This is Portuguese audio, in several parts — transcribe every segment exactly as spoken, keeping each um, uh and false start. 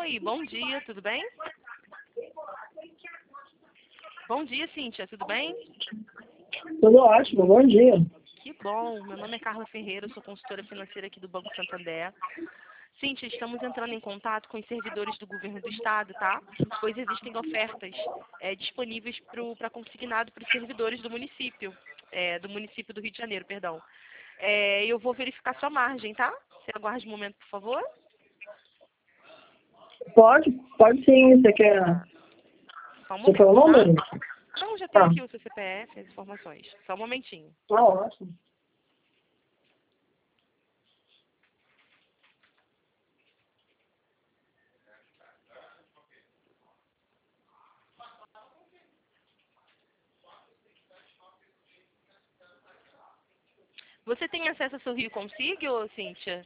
Oi, bom dia, tudo bem? Bom dia, Cíntia, tudo bem? Tudo ótimo, bom dia. Que bom, meu nome é Carla Ferreira, eu sou consultora financeira aqui do Banco Santander. Cíntia, estamos entrando em contato com os servidores do governo do estado, tá? Pois existem ofertas é, disponíveis para consignado para os servidores do município, é, do município do Rio de Janeiro, perdão. É, eu vou verificar sua margem, tá? Você aguarde um momento, por favor. Pode, pode sim, você quer. Tá. Só um Você quer o momento, tá? número? Não, já tenho Tá. aqui o seu C P F, as informações. Só um momentinho. Tá ótimo. Você tem acesso ao seu Rio Consigo, ô, Cíntia?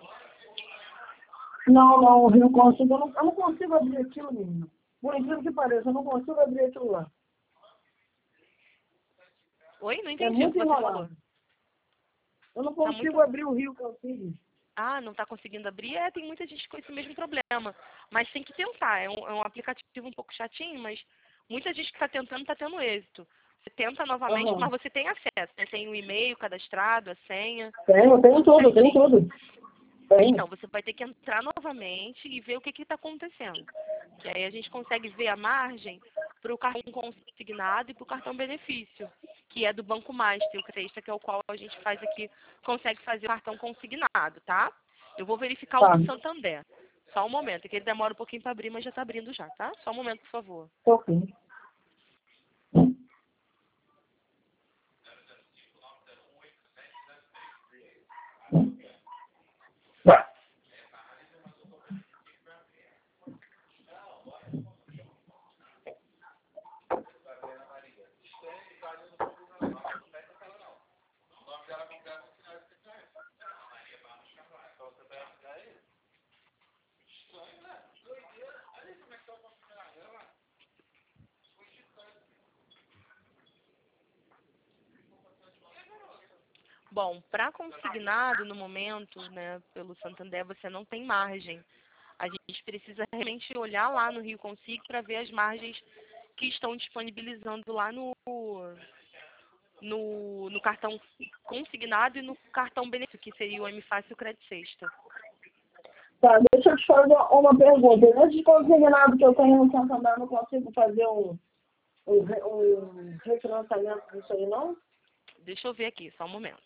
Não, não, eu não consigo, eu não, eu não consigo abrir aquilo, menino. Por incrível que pareça, eu não consigo abrir aquilo lá. Oi? Não É entendi o que muito você falou. enrolado. Eu não Tá consigo muito... abrir o Rio Consigo. Ah, não está conseguindo abrir? É, tem muita gente com esse mesmo problema. Mas tem que tentar. É um, é um aplicativo um pouco chatinho, mas muita gente que está tentando está tendo êxito. Você tenta novamente, Aham. mas você tem acesso, né? Tem o e-mail cadastrado, a senha, Tenho, tenho tudo tudo, tenho certinho. tudo. Tenho. Então, você vai ter que entrar novamente e ver o que está acontecendo. Que aí a gente consegue ver a margem para o cartão consignado e para o cartão benefício, que é do Banco Master, o Cresta, que é o qual a gente faz aqui, consegue fazer o cartão consignado, tá? Eu vou verificar o Tá. do Santander. Só um momento, é que ele demora um pouquinho para abrir, mas já está abrindo já, tá? Só um momento, por favor. Ok. Bom, para consignado, no momento, né, pelo Santander, você não tem margem. A gente precisa realmente olhar lá no Rio Consigo para ver as margens que estão disponibilizando lá no, no, no cartão consignado e no cartão benefício, que seria o M Fácil e o Credit Sexta. Tá, deixa eu te fazer uma pergunta. Nesse consignado que eu tenho no Santander, eu não consigo fazer um, um, re- um refinanciamento disso aí, não? Deixa eu ver aqui, só um momento.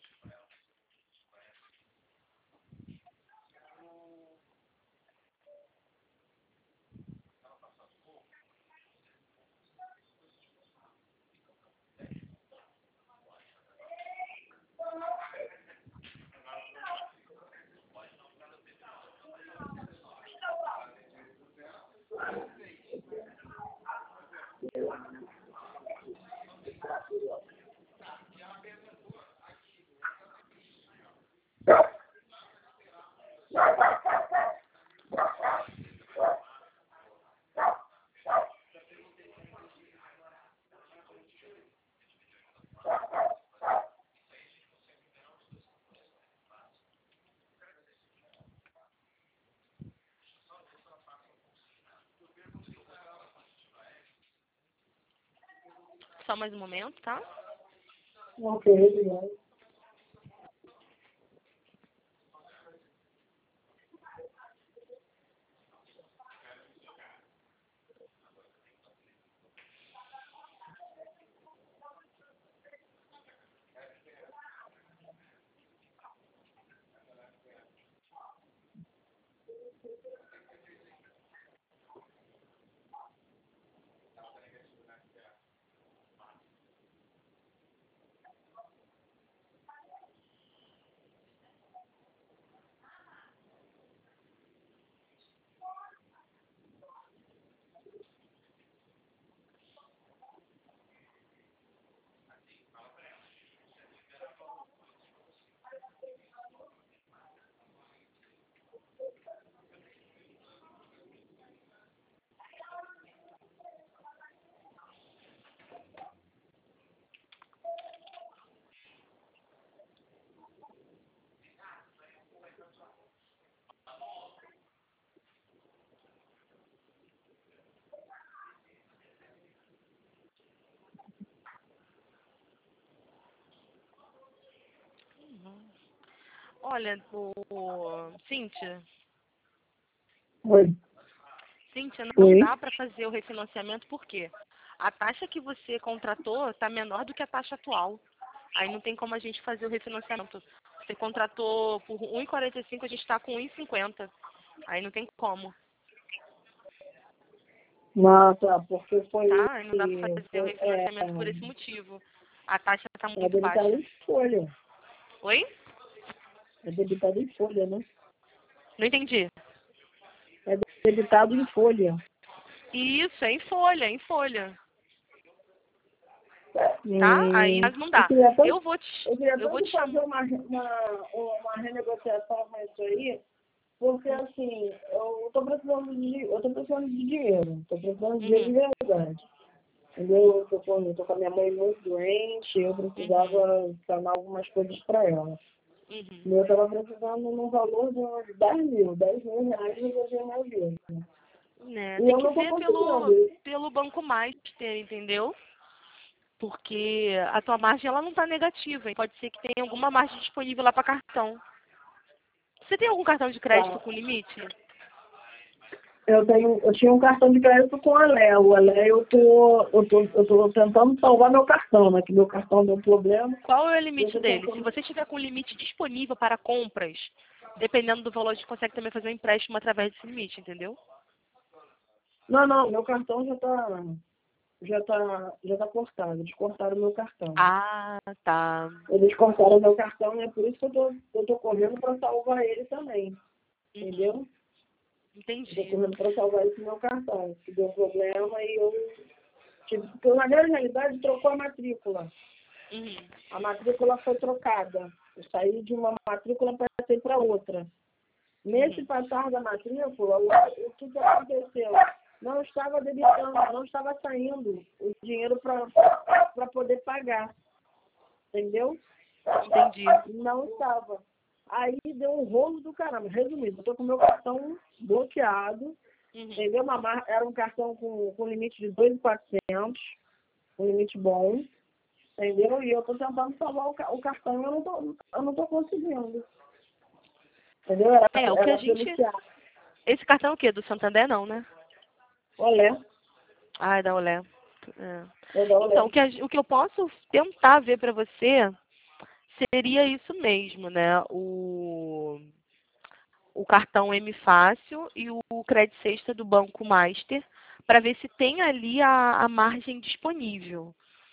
Só mais um momento, tá? Ok, obrigado. Olha, o... Cíntia, Oi. Cíntia, não Oi. dá para fazer o refinanciamento por quê? A taxa que você contratou está menor do que a taxa atual. Aí não tem como a gente fazer o refinanciamento. Você contratou por um vírgula quarenta e cinco, a gente está com um vírgula cinquenta. Aí não tem como, Nossa, porque foi. tá? Aí não dá para fazer o foi é, refinanciamento por esse motivo. A taxa está é muito debitado baixa. em folha. Oi? É debitado em folha, né? Não entendi. É debitado em folha. Isso, é em folha, é em folha. Tá? Aí Hum, mas não eu dá. queria tanto, Eu vou te, eu queria eu vou tanto te fazer chamar. uma, uma, uma renegociação com isso aí, porque assim, eu tô precisando de, eu tô precisando de dinheiro, tô precisando de dinheiro Uhum, de verdade. Entendeu? Eu tô com, eu tô com a minha mãe muito doente, eu uhum, precisava sanar algumas coisas para ela. uhum. E eu tava precisando num valor de uns dez mil, dez mil reais resolver minha vida. Né, E tem eu que não tô ver pelo, conseguindo. pelo Banco Master, entendeu? Porque a tua margem ela não está negativa. Hein? Pode ser que tenha alguma margem disponível lá para cartão. Você tem algum cartão de crédito Tá. com limite? Eu tenho, eu tinha um cartão de crédito com a Lé. O Alé eu tô, eu tô, eu tô tentando salvar meu cartão, né? Que meu cartão deu problema. Qual é o E eu limite tô dele? Se tentando. você tiver com limite disponível para compras, dependendo do valor, a gente consegue também fazer um empréstimo através desse limite, entendeu? Não, não, meu cartão já tá, já tá, já tá cortado. Eles cortaram meu cartão. Ah, tá. Eles cortaram meu cartão e é por isso que eu tô, eu tô correndo para salvar ele também. Uhum. Entendeu? Eu tô Entendi. correndo para salvar esse meu cartão, que deu problema e eu tive. Porque na grande realidade trocou a matrícula. Uhum. A matrícula foi trocada. Eu saí de uma matrícula para passei para outra. Nesse Uhum. passar da matrícula, o, o que, que aconteceu? Não estava debitando, não estava saindo o dinheiro para poder pagar. Entendeu? Entendi. Não estava. Aí deu um rolo do caramba. Resumindo, eu estou com o meu cartão bloqueado. Uhum. Entendeu? Uma mar... Era um cartão com, com limite de dois mil e quatrocentos, um limite bom. Entendeu? E eu estou tentando salvar o, ca... o cartão e eu não tô, eu não tô conseguindo. Entendeu? Era, É, o que a era gente. pelo Ceará. Esse cartão é o quê? Do Santander não, né? Olé. Ah, é da Olé. É. É da Então, Olé. o que, a- o que eu posso tentar ver para você seria isso mesmo, né? O, o cartão M Fácil e o Credit Sexta do Banco Master, para ver se tem ali a, a margem disponível.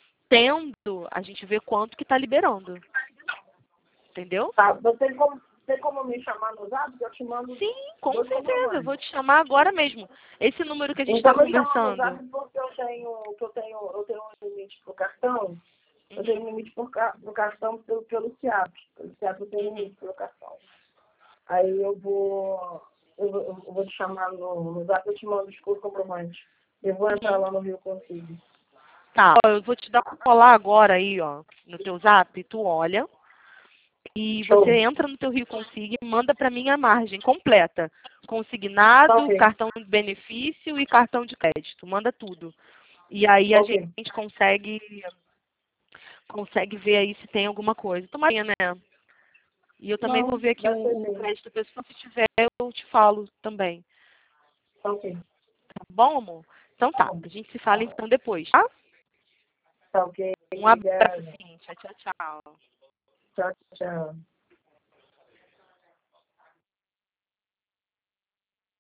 Tendo, a gente vê quanto que está liberando. Entendeu? Tá, você tem como, tem como me chamar no zap? Que eu te mando Sim, com dois certeza. Eu comprovantes. vou te chamar agora mesmo. Esse número que a gente está Então me chama no conversando. zap porque eu tenho, que eu tenho, eu tenho um limite pro cartão. Eu tenho Uhum, um limite pro, ca- pro cartão pelo, pelo CIAP. Pelo CIAP eu tenho um uhum. limite pelo cartão. Aí eu vou, eu, vou- eu vou te chamar no, no zap, eu te mando os comprovantes. Eu vou entrar Uhum. lá no Rio Consigo. Tá, ó, eu vou te dar um colar agora aí, ó, no teu zap, tu olha. E você Show. entra no teu Rio Consigo e manda para mim a margem completa. Tá Consignado, ok. cartão de benefício e cartão de crédito. Manda tudo. E aí a Ok. gente consegue consegue ver aí se tem alguma coisa. Tomara, né? E eu também vou Não, ver aqui deve ser o, o sim. crédito pessoal. Se tiver, eu te falo também. Tá ok. Tá bom, amor? Então Tá tá. bom. A gente se fala então depois, tá? Tá ok. Um abraço, Obrigada. sim. Tchau, tchau, tchau. Tchau, tchau.